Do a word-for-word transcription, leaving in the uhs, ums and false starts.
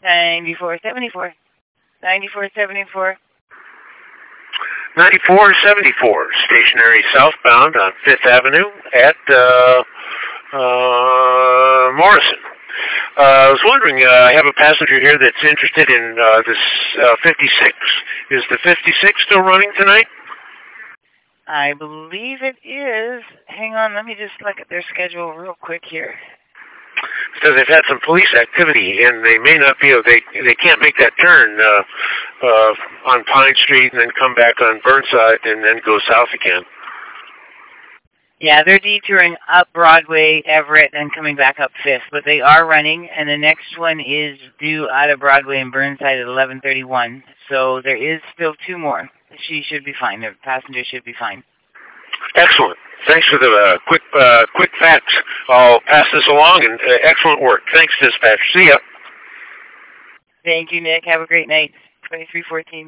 ninety-four seventy-four. ninety-four seventy-four. ninety-four seventy-four, stationary southbound on Fifth Avenue at uh, uh, Morrison. Uh, I was wondering, uh, I have a passenger here that's interested in uh, this uh, fifty-six. Is the fifty-six still running tonight? I believe it is. Hang on, let me just look at their schedule real quick here. Because they've had some police activity, and they may not be able, they they can't make that turn uh, uh, on Pine Street and then come back on Burnside and then go south again. Yeah, they're detouring up Broadway, Everett, and coming back up Fifth, but they are running, and the next one is due out of Broadway and Burnside at eleven thirty-one. So there is still two more. She should be fine. The passenger should be fine. Excellent. Thanks for the uh, quick uh, quick facts. I'll pass this along, and uh, excellent work. Thanks, dispatch. See ya. Thank you, Nick. Have a great night. twenty-three fourteen.